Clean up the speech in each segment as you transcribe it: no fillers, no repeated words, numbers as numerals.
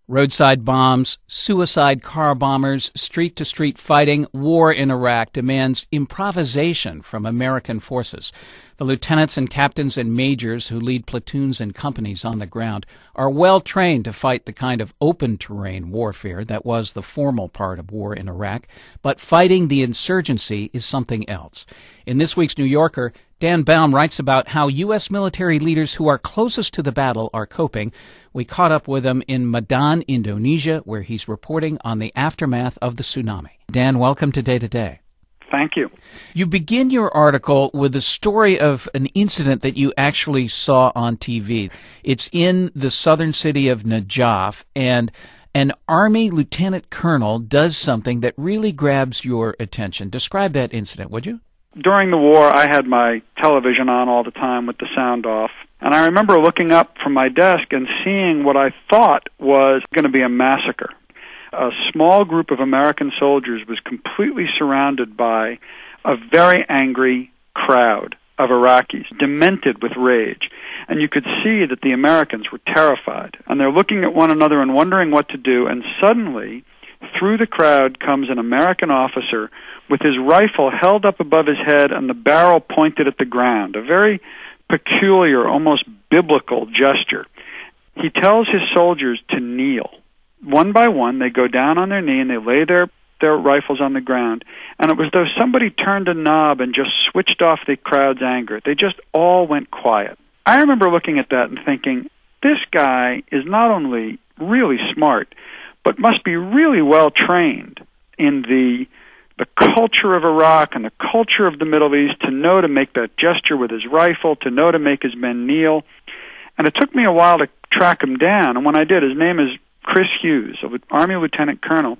Roadside bombs, suicide car bombers, street-to-street fighting, war in Iraq demands improvisation from American forces. The lieutenants and captains and majors who lead platoons and companies on the ground are well trained to fight the kind of open-terrain warfare that was the formal part of war in Iraq, but fighting the insurgency is something else. In this week's New Yorker, Dan Baum writes about how U.S. military leaders who are closest to the battle are coping. We caught up with him in Medan, Indonesia, where he's reporting on the aftermath of the tsunami. Dan, welcome to Day to Day. Thank you. You begin your article with the story of an incident that you actually saw on TV. It's in the southern city of Najaf, and an Army lieutenant colonel does something that really grabs your attention. Describe that incident, would you? During the war, I had my television on all the time with the sound off, and I remember looking up from my desk and seeing what I thought was going to be a massacre. A small group of American soldiers was completely surrounded by a very angry crowd of Iraqis, demented with rage. And you could see that the Americans were terrified. And they're looking at one another and wondering what to do. And suddenly, through the crowd comes an American officer with his rifle held up above his head and the barrel pointed at the ground. A very peculiar, almost biblical gesture. He tells his soldiers to kneel. One by one, they go down on their knee and they lay their rifles on the ground. And it was though somebody turned a knob and just switched off the crowd's anger. They just all went quiet. I remember looking at that and thinking, this guy is not only really smart, but must be really well trained in the culture of Iraq and the culture of the Middle East to know to make that gesture with his rifle, to know to make his men kneel. And it took me a while to track him down. And when I did, his name is Chris Hughes, an Army lieutenant colonel.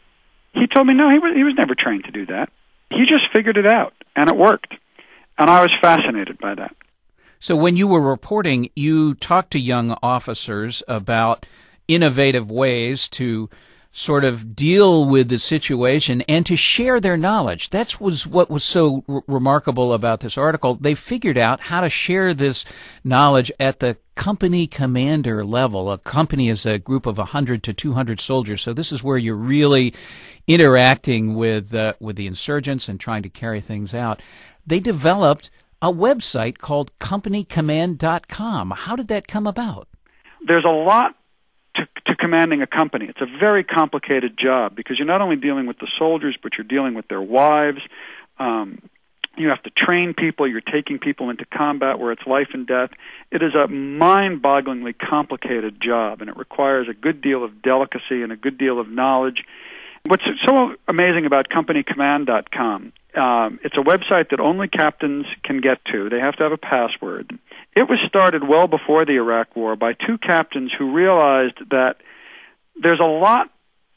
He told me, no, he was never trained to do that. He just figured it out, and it worked. And I was fascinated by that. So when you were reporting, you talked to young officers about innovative ways to sort of deal with the situation and to share their knowledge. That was what was so remarkable about this article. They figured out how to share this knowledge at the company commander level. A company is a group of 100 to 200 soldiers, so this is where you're really interacting with the insurgents and trying to carry things out. They developed a website called companycommand.com. How did that come about? There's a lot to commanding a company. It's a very complicated job because you're not only dealing with the soldiers, but you're dealing with their wives. You have to train people. You're taking people into combat where it's life and death. It is a mind-bogglingly complicated job, and it requires a good deal of delicacy and a good deal of knowledge. What's so amazing about companycommand.com, it's a website that only captains can get to. They have to have a password. It was started well before the Iraq War by two captains who realized that there's a lot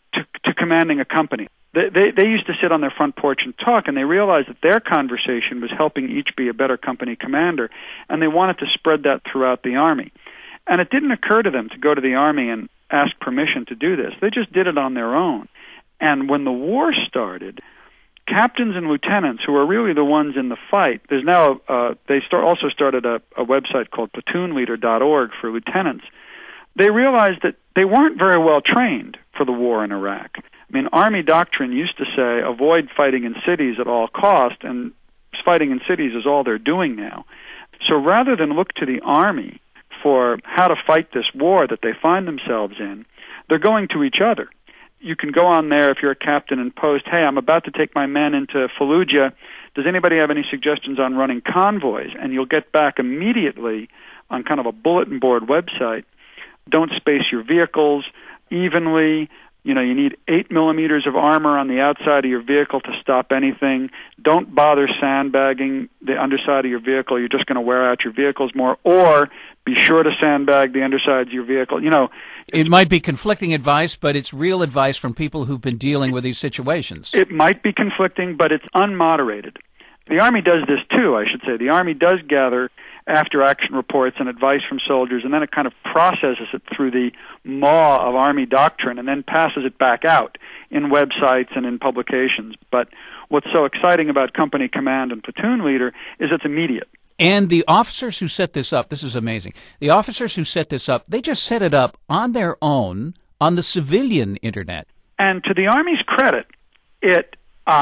to commanding a company. They used to sit on their front porch and talk, and they realized that their conversation was helping each be a better company commander, and they wanted to spread that throughout the Army. And it didn't occur to them to go to the Army and ask permission to do this. They just did it on their own. And when the war started, captains and lieutenants, who are really the ones in the fight, there's now also started a website called platoonleader.org for lieutenants. They realized that they weren't very well trained for the war in Iraq. I mean, Army doctrine used to say, avoid fighting in cities at all cost, and fighting in cities is all they're doing now. So rather than look to the Army for how to fight this war that they find themselves in, they're going to each other. You can go on there if you're a captain and post, hey, I'm about to take my men into Fallujah. Does anybody have any suggestions on running convoys? And you'll get back immediately on kind of a bulletin board website. Don't space your vehicles evenly. You know, you need 8 millimeters of armor on the outside of your vehicle to stop anything. Don't bother sandbagging the underside of your vehicle. You're just going to wear out your vehicles more. Or be sure to sandbag the undersides of your vehicle. You know, it might be conflicting advice, but it's real advice from people who've been dealing with these situations. It might be conflicting, but it's unmoderated. The Army does this too, I should say. The Army does gather after-action reports and advice from soldiers, and then it kind of processes it through the maw of Army doctrine and then passes it back out in websites and in publications. But what's so exciting about company command and platoon leader is it's immediate. And the officers who set this up, this is amazing. The officers who set this up, they just set it up on their own on the civilian Internet. And to the Army's credit, it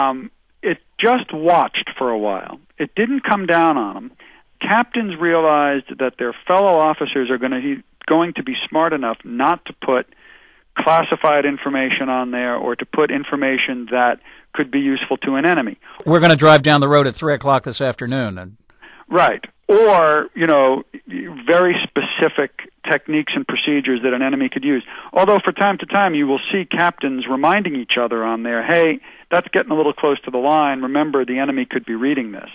just watched for a while. It didn't come down on them. Captains realized that their fellow officers are going to be smart enough not to put classified information on there or to put information that could be useful to an enemy. We're going to drive down the road at 3 o'clock this afternoon. Right. Or, very specific techniques and procedures that an enemy could use. Although from time to time you will see captains reminding each other on there, hey, that's getting a little close to the line. Remember, the enemy could be reading this.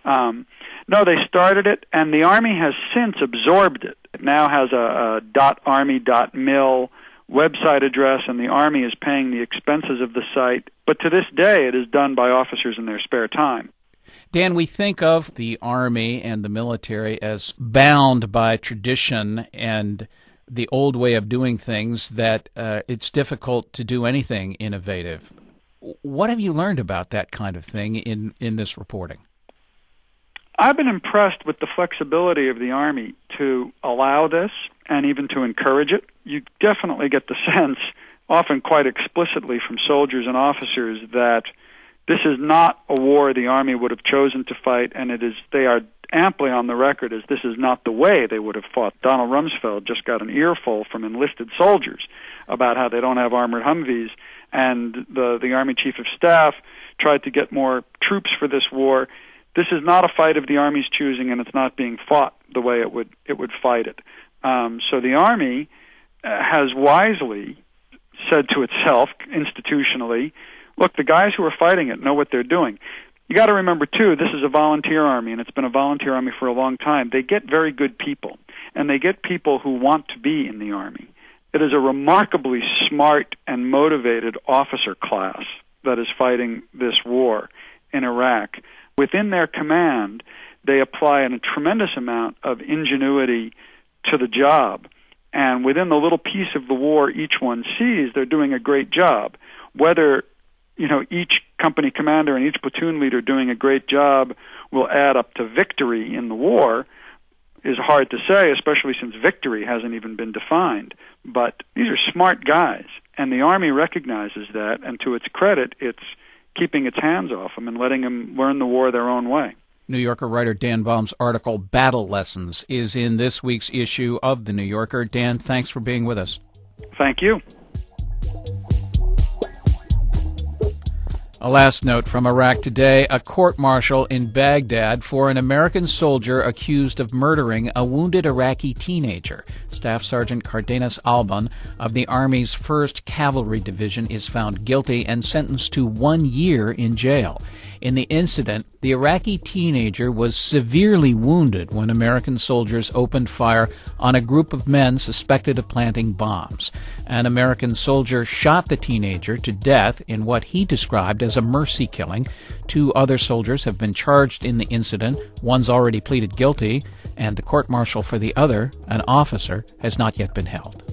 No, they started it, and the Army has since absorbed it. It now has a .army.mil website address, and the Army is paying the expenses of the site. But to this day, it is done by officers in their spare time. Dan, we think of the Army and the military as bound by tradition and the old way of doing things, that it's difficult to do anything innovative. What have you learned about that kind of thing in this reporting? I've been impressed with the flexibility of the Army to allow this and even to encourage it. You definitely get the sense, often quite explicitly from soldiers and officers, that this is not a war the Army would have chosen to fight, and they are amply on the record as this is not the way they would have fought. Donald Rumsfeld just got an earful from enlisted soldiers about how they don't have armored Humvees, and the Army Chief of Staff tried to get more troops for this war. This is not a fight of the Army's choosing, and it's not being fought the way it would fight it. So the Army has wisely said to itself, institutionally, look, the guys who are fighting it know what they're doing. You got to remember, too, this is a volunteer Army, and it's been a volunteer Army for a long time. They get very good people, and they get people who want to be in the Army. It is a remarkably smart and motivated officer class that is fighting this war in Iraq. Within their command, they apply a tremendous amount of ingenuity to the job. And within the little piece of the war each one sees, they're doing a great job. Whether, each company commander and each platoon leader doing a great job will add up to victory in the war is hard to say, especially since victory hasn't even been defined. But these are smart guys, and the Army recognizes that, and to its credit, it's keeping its hands off them and letting them learn the war their own way. New Yorker writer Dan Baum's article, Battle Lessons, is in this week's issue of The New Yorker. Dan, thanks for being with us. Thank you. A last note from Iraq today. A court-martial in Baghdad for an American soldier accused of murdering a wounded Iraqi teenager. Staff Sergeant Cardenas Alban of the Army's 1st Cavalry Division is found guilty and sentenced to 1 year in jail. In the incident, the Iraqi teenager was severely wounded when American soldiers opened fire on a group of men suspected of planting bombs. An American soldier shot the teenager to death in what he described as a mercy killing. 2 other soldiers have been charged in the incident. One's already pleaded guilty, and the court-martial for the other, an officer, has not yet been held.